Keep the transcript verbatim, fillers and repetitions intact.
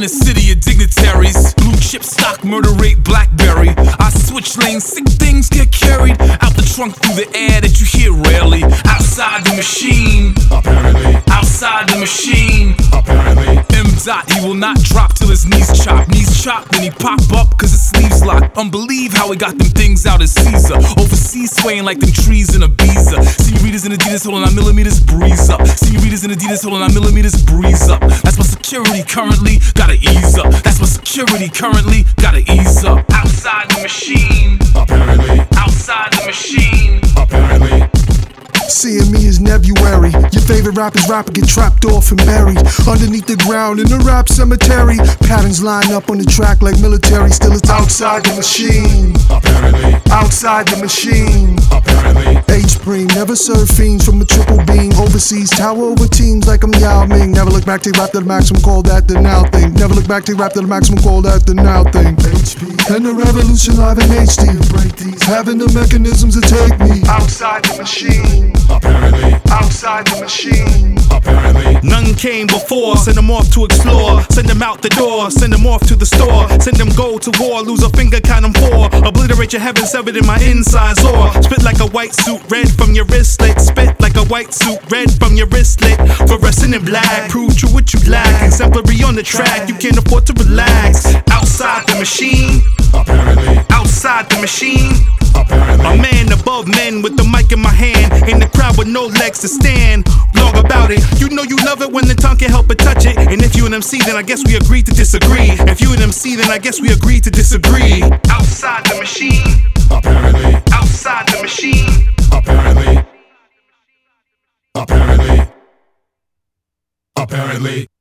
In a city of dignitaries, blue chip stock, murder rate, Blackberry. I switch lanes, sick things get carried out the trunk through the air that you hear rarely. Outside the machine, apparently. Outside the machine, apparently. M. Dot, he will not drop till his knees chop. Knees chop, then he pop up cause his sleeves locked. Unbelieve how he got them things out as Caesar. Overseas swaying like them trees in Ibiza. Senoritas in Adidas holding nine millimeters, breeze up. Senoritas in Adidas holding nine millimeters, breeze up. That's my security currently, gotta ease up. That's my security currently, gotta ease up. Outside the machine, apparently. Outside the machine, apparently. Seeing me is Nebuary. Your favorite rapper's rapper get trapped off and buried underneath the ground in the rap cemetery. Patterns line up on the track like military. Still it's outside the machine, apparently. Outside the machine, apparently. H-Preem, never serve fiends from a triple beam. Overseas, tower over teams like I'm Yao Ming. Never look back, take rap to the maximum, call that the now thing. Never look back, take rap to the maximum, call that the now thing. H P and the revolution live in H D. Break these, having the mechanisms to take me outside the machine, apparently. Outside the machine, apparently. None came before, send them off to explore. Send them out the door, send them off to the store. Send them go to war, lose a finger, count them four. Obliterate your heaven, severed in my insides or spit like a white suit, red from your wristlet. Spit like a white suit, red from your wristlet. Fluorescent in black, prove true what you lack. Exemplary on the track, you can't afford to relax. Outside the machine, apparently. Outside the machine, apparently. a man above men with the mic in my hand. In the crowd with no legs to stand. Blog about it. You know you love it when the tongue can't help but touch it. And if you an M C, then I guess we agree to disagree. If you an M C, then I guess we agree to disagree. Outside the machine, apparently. Outside the machine, apparently. Apparently. Apparently.